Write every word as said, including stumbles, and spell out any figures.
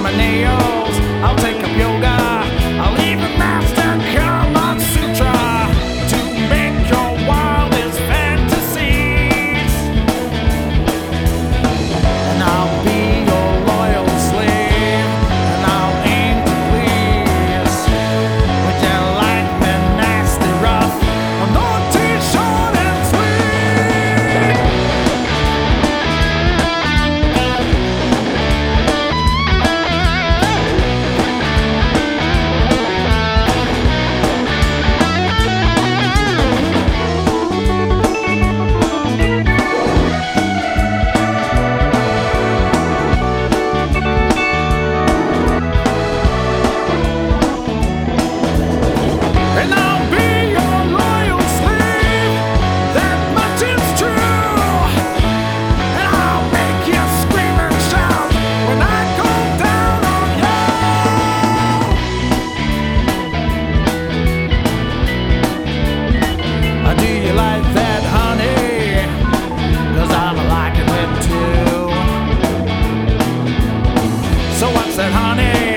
my nails. I'll take up yoga. I'll even master Kama Sutra to make your wildest fantasies. And I'll be your loyal slave, and I'll aim to please. Would you like me nasty rough, or naughty short and sweet? And I'll be your loyal slave, that much is true. And I'll make you scream and shout when I go down on you. Uh, Do you like that, honey? 'Cause I'm liking it too. So what's that, honey?